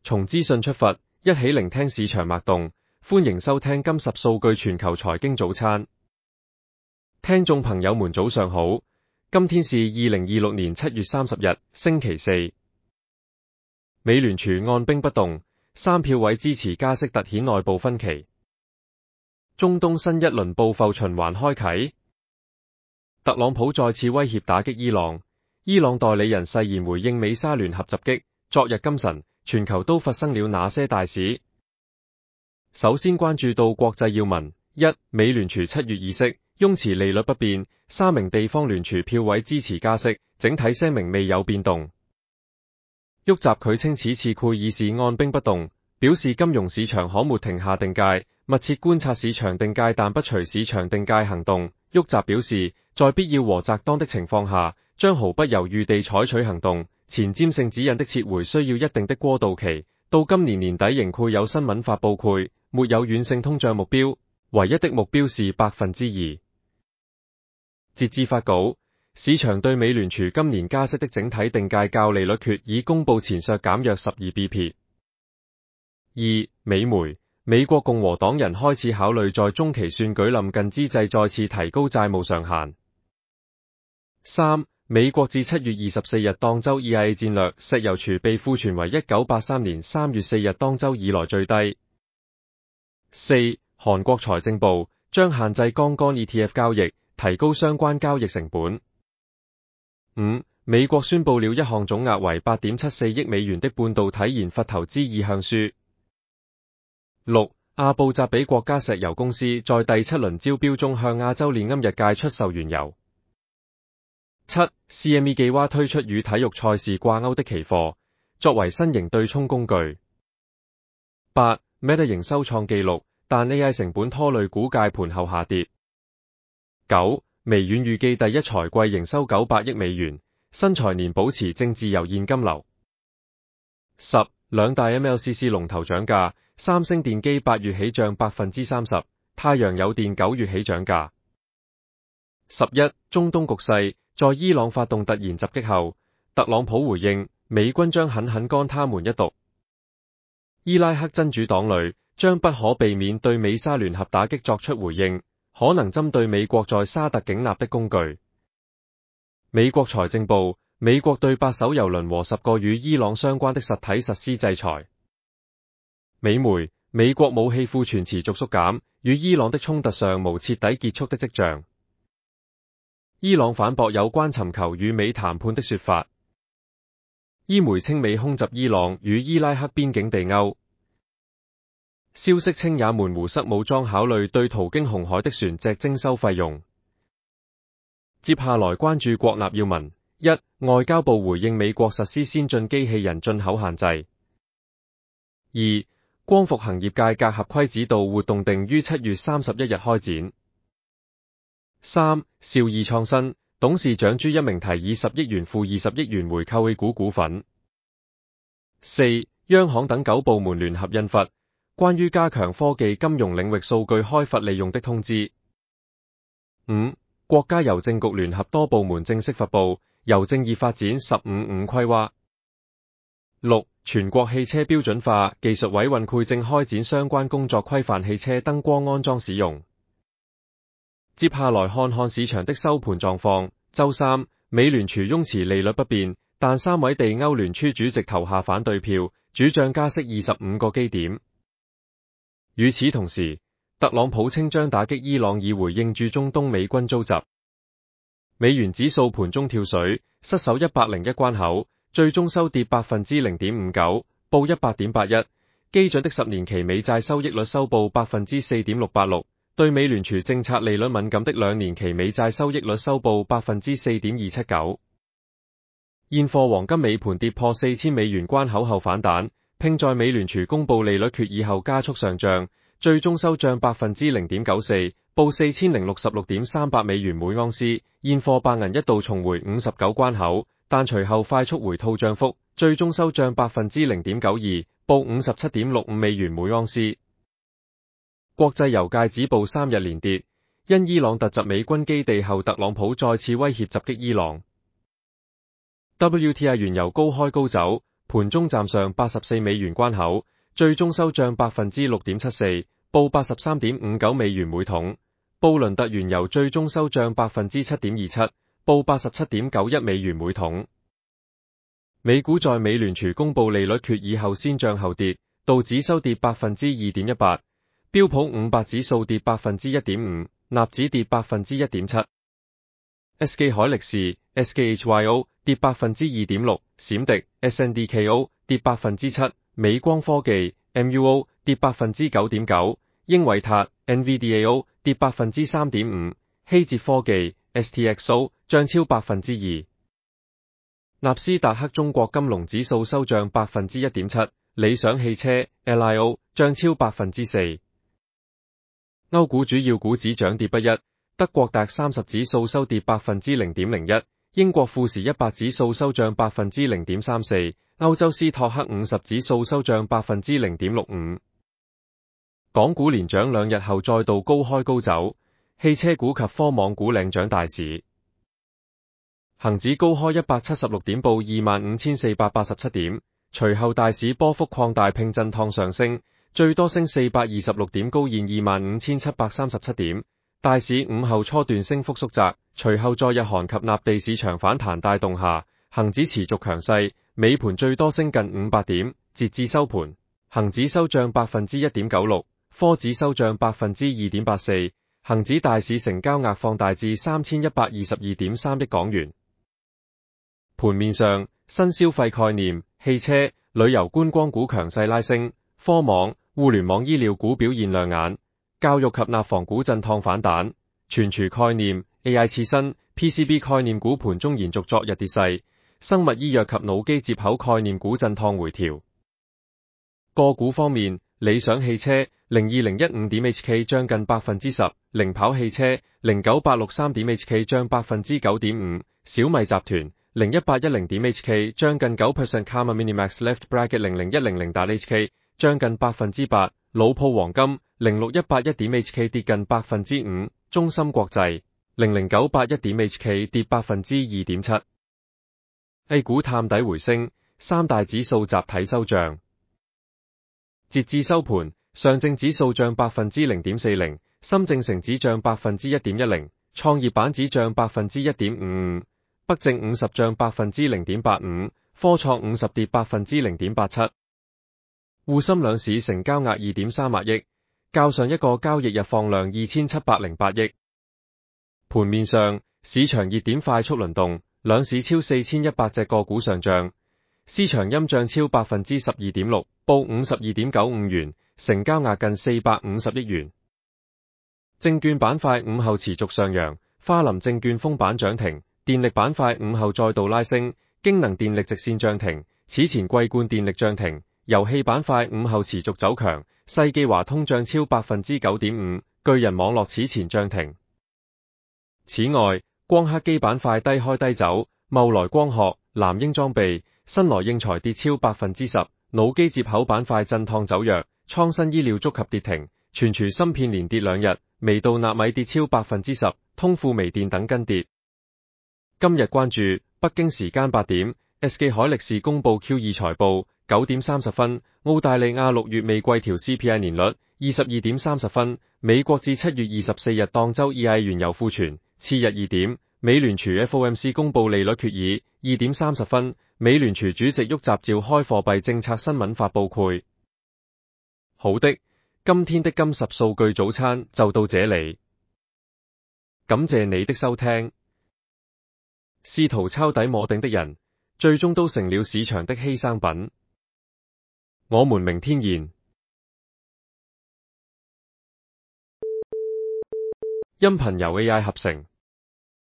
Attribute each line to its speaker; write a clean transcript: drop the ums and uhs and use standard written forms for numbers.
Speaker 1: 從資訊出發，一起聆聽市場脈動。歡迎收聽今10數據全球財經早餐。聽眾朋友們早上好，今天是2026年7月30日，星期四。美聯儲按兵不動，3票委支持加息凸顯內部分歧。中東新一輪報復循環開啟，特朗普再次威脅打擊伊朗。伊朗代理人誓言回應美沙聯合襲擊。昨日今晨，全球都發生了哪些大事？首先關注到國際要聞：一、美聯儲7月議息，雍持利率不變，3名地方聯儲票委支持加息，整體聲明未有變動。沃習拒稱此次會議是按兵不動，表示金融市場可沒停下定界，密切觀察市場定界但不隨市場定界行動。沃習表示，在必要和擇當的情況下，將毫不猶豫地採取行動。前瞻性指引的撤回需要一定的過渡期，到今年年底仍會有新聞發佈會，沒有軟性通脹目標，唯一的目標是2%。截至發稿，市場對美聯儲今年加息的整體定界較利率決議公佈前削減約12 bp。二、美媒，美國共和黨人開始考慮在中期選舉臨近之際再次提高債務上限。三、美國至7月24日當周 EIA 戰略石油儲備庫存為1983年3月4日當周以來最低。四、韓國財政部將限制槓桿 ETF 交易，提高相關交易成本。五、美國宣布了一項總額為8.74億美元的半導體研發投資意向書。六、阿布扎比國家石油公司在第7輪招標中向亞洲煉金日界出售原油。七、CME 計劃推出與體育賽事掛鈎的期貨，作為新型對沖工具。八、Meta 營收創紀錄，但 AI 成本拖累股價盤後下跌。九、微軟預計第一財季營收900億美元，新財年保持正自由現金流。十、兩大 MLCC 龍頭漲價，三星電機8月起漲30%，太陽有電9月起漲價。11、中東局勢，在伊朗發動突然襲擊後，特朗普回應美軍將狠狠乾他們一毒。伊拉克真主黨裡將不可避免對美沙聯合打擊作出回應，可能針對美國在沙特警納的工具。美國財政部，美國對8艘油輪和10個與伊朗相關的實體實施制裁。美媒，美國武器庫存持續縮減，與伊朗的衝突尚無徹底結束的跡象。伊朗反駁有關尋求與美談判的說法。伊媒稱美空襲伊朗與伊拉克邊境地區。消息稱也門胡塞武裝考慮對途經紅海的船隻徵收費用。接下來關注國內要聞：一、外交部回應美國實施先進機器人進口限制。二、光伏行業界隔合規指導活動定於7月31日開展。三、兆易創新董事長朱一鳴提議10億元赴20億元回購 A 股股份。四、央行等9部門聯合印發關於加強科技金融領域數據開發利用的通知。五、國家郵政局聯合多部門正式發布郵政業發展15-5規劃。六、全國汽車標準化技術委員會正開展相關工作，規範汽車燈光安裝使用。接下來看看市場的收盤狀況。周三，美聯儲雍持利率不變，但3位地歐聯儲主席投下反對票，主張加息25個基點。與此同時，特朗普稱將打擊伊朗以回應駐中東美軍遭襲。美元指數盤中跳水，失守101關口，最終收跌 0.59%， 報 100.81。基準的10年期美債收益率收報 4.686%。對美聯儲政策利率敏感的2年期美債收益率收報 4.279%。現貨黃金尾盤跌破4000美元關口後反彈，並在美聯儲公布利率決議後加速上漲，最終收漲 0.94%， 報 4066.38 美元每盎司。現貨白銀一度重回59關口，但隨後快速回吐漲幅，最終收漲 0.92%， 報 57.65 美元每盎司。國際油價止步3日連跌，因伊朗突襲美軍基地後，特朗普再次威脅襲擊伊朗。WTI 原油高開高走， 盤中站上84美元關口，最終收漲 6.74%， 報 83.59 美元每桶。布倫特原油最終收漲 7.27%， 報 87.91 美元每桶。美股在美聯儲公布利率決議後先漲後跌，道指收跌 2.18%， 標普500指數跌 1.5%， 納指跌 1.7%。SK 海力士 SKHYO 跌 2.6%， 閃迪 SNDKO 跌 7%， 美光科技 MUO 跌 9.9%， 英偉達 NVDAO 跌 3.5%， 希捷科技 STXO 漲超 2%。納斯達克中國金龍指數收漲 1.7%， 理想汽車 LIO 漲超 4%。歐股主要股指漲跌不一，德國DAX 30指數收跌 0.01%， 英國富時100指數收漲 0.34%， 歐洲斯托克50指數收漲 0.65%。港股連漲2日後再度高開高走，汽車股及科網股領漲大市。恒指高開176點報 25,487 點，隨後大市波幅擴大並震盪上升，最多升426點高現 25,737 點。大市午後初段升幅縮窄，隨後在日韓及納地市場反彈帶動下，恒指持續強勢，尾盤最多升近500點，截至收盤，恒指收漲 1.96%， 科指收漲 2.84%， 恒指大市成交額放大至 3,122.3 億港元。盤面上，新消費概念、汽車、旅遊觀光股強勢拉升，科網、互聯網醫療股表現亮眼。教育及納房股震盪反彈，存儲概念、AI 次新、PCB 概念股盤中延續昨日跌勢，生物醫藥及腦機接口概念股震盪回調。個股方面，理想汽車 02015.HK 漲近 10%， 零跑汽車 09863.HK 漲 9.5%， 小米集團 01810.HK 漲近 9%，Karma Minimax Left Bracket 00100.HK 漲近 8%， 老鋪黃金06181.HK 跌近 5%， 中芯國際 00981.HK 跌 2.7%。A 股探底回升，三大指數集體收漲。截至收盤，上證指數漲 0.40%， 深證成指漲 1.10%， 創業板指漲 1.55%， 北證50漲 0.85%， 科創50跌 0.87%。滬深兩市成交額 2.38 億，較上一個交易日放量 2,708 億。盤面上，市場熱點快速輪動，兩市超4100隻個股上漲，市場陰漲超 12.6%， 報 52.95 元，成交額近450億元。證券板塊午後持續上揚，花林證券封板漲停，電力板塊午後再度拉升，京能電力直線漲停，此前桂冠電力漲停。遊戲板塊午後持續走強，世紀華通漲超 9.5%， 巨人網絡此前漲停。此外，光刻機板塊低開低走，茂來光學、南英裝備、新來應材跌超 10%， 腦機接口板塊震盪走弱，創新醫療觸及跌停，存儲芯片連跌2日，微道納米跌超 10%， 通富微電等跟跌。今日關注北京時間8點 ，SK 海力士公布 Q2 財報。9點30分，澳大利亞6月未季調 CPI 年率22點30分，美國至7月24日當周EIA原油庫存。次日2點，美聯儲 FOMC 公布利率決議。2點30分，美聯儲主席沃習召開貨幣政策新聞發佈會。好的，今天的金十數據早餐就到這裏，感謝你的收聽。試圖抄底摸頂的人，最終都成了市場的犧牲品。我們明天見。音頻由 AI 合成。